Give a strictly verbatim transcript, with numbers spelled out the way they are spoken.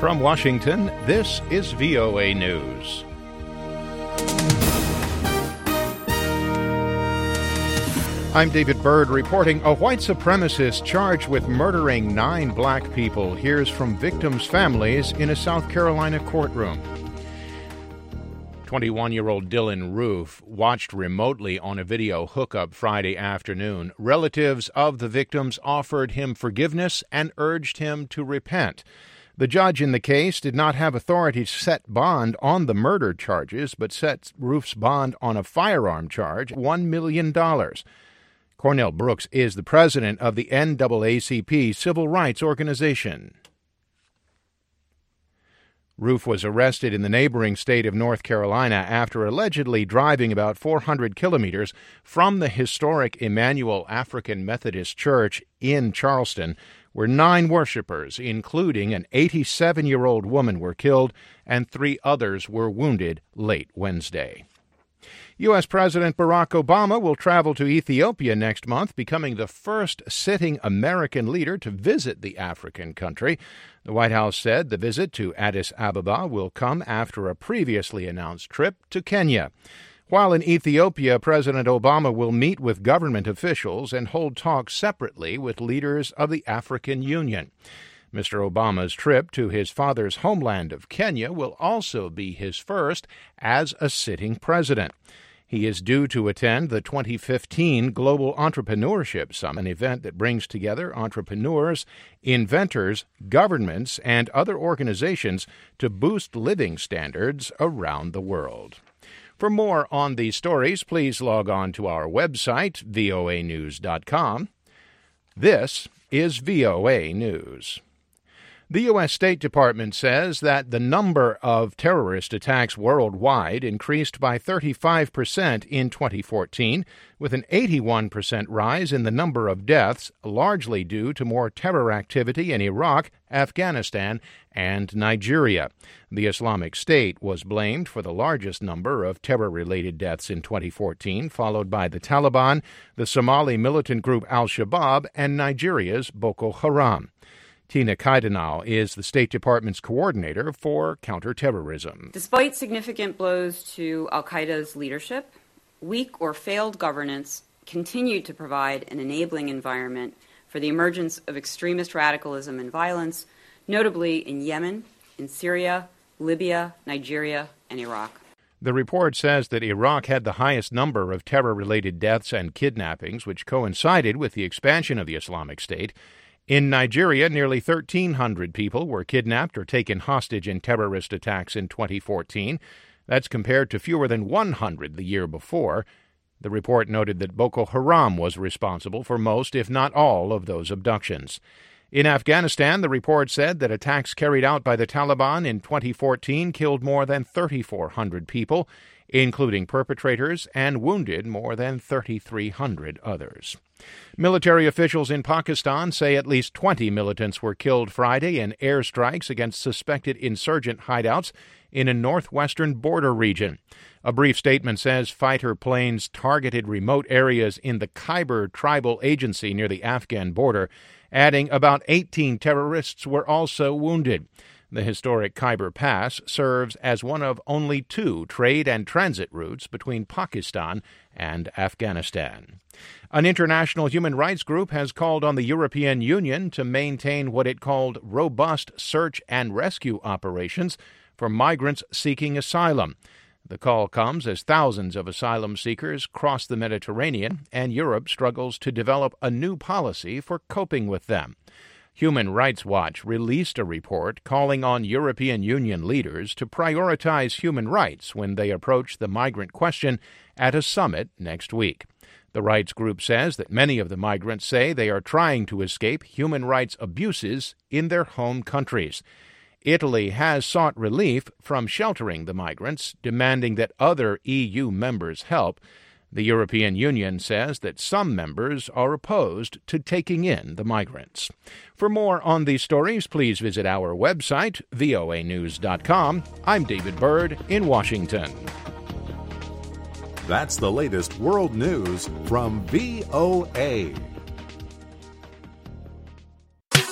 From Washington, this is V O A News. I'm David Byrd reporting. A white supremacist charged with murdering nine black people hears from victims' families in a South Carolina courtroom. twenty-one-year-old Dylan Roof watched remotely on a video hookup Friday afternoon. Relatives of the victims offered him forgiveness and urged him to repent. The judge in the case did not have authority to set bond on the murder charges, but set Roof's bond on a firearm charge, one million dollars. Cornell Brooks is the president of the N double A C P Civil Rights Organization. Roof was arrested in the neighboring state of North Carolina after allegedly driving about four hundred kilometers from the historic Emmanuel African Methodist Church in Charleston, where nine worshipers, including an eighty-seven-year-old woman, were killed and three others were wounded late Wednesday. U S. President Barack Obama will travel to Ethiopia next month, becoming the first sitting American leader to visit the African country. The White House said the visit to Addis Ababa will come after a previously announced trip to Kenya. While in Ethiopia, President Obama will meet with government officials and hold talks separately with leaders of the African Union. Mister Obama's trip to his father's homeland of Kenya will also be his first as a sitting president. He is due to attend the twenty fifteen Global Entrepreneurship Summit, an event that brings together entrepreneurs, inventors, governments, and other organizations to boost living standards around the world. For more on these stories, please log on to our website, V O A news dot com. This is V O A News. The U S. State Department says that the number of terrorist attacks worldwide increased by thirty-five percent in twenty fourteen, with an eighty-one percent rise in the number of deaths, largely due to more terror activity in Iraq, Afghanistan, and Nigeria. The Islamic State was blamed for the largest number of terror-related deaths in twenty fourteen, followed by the Taliban, the Somali militant group al-Shabaab, and Nigeria's Boko Haram. Tina Kaidenau is the State Department's coordinator for counterterrorism. Despite significant blows to al-Qaeda's leadership, weak or failed governance continued to provide an enabling environment for the emergence of extremist radicalism and violence, notably in Yemen, in Syria, Libya, Nigeria, and Iraq. The report says that Iraq had the highest number of terror-related deaths and kidnappings, which coincided with the expansion of the Islamic State. In Nigeria, nearly thirteen hundred people were kidnapped or taken hostage in terrorist attacks in twenty fourteen. That's compared to fewer than one hundred the year before. The report noted that Boko Haram was responsible for most, if not all, of those abductions. In Afghanistan, the report said that attacks carried out by the Taliban in twenty fourteen killed more than thirty-four hundred people, including perpetrators, and wounded more than thirty-three hundred others. Military officials in Pakistan say at least twenty militants were killed Friday in airstrikes against suspected insurgent hideouts in a northwestern border region. A brief statement says fighter planes targeted remote areas in the Khyber Tribal Agency near the Afghan border, adding about eighteen terrorists were also wounded. The historic Khyber Pass serves as one of only two trade and transit routes between Pakistan and Afghanistan. An international human rights group has called on the European Union to maintain what it called robust search and rescue operations for migrants seeking asylum. The call comes as thousands of asylum seekers cross the Mediterranean, and Europe struggles to develop a new policy for coping with them. Human Rights Watch released a report calling on European Union leaders to prioritize human rights when they approach the migrant question at a summit next week. The rights group says that many of the migrants say they are trying to escape human rights abuses in their home countries. Italy has sought relief from sheltering the migrants, demanding that other E U members help. The European Union says that some members are opposed to taking in the migrants. For more on these stories, please visit our website, V O A news dot com. I'm David Byrd in Washington. That's the latest world news from V O A.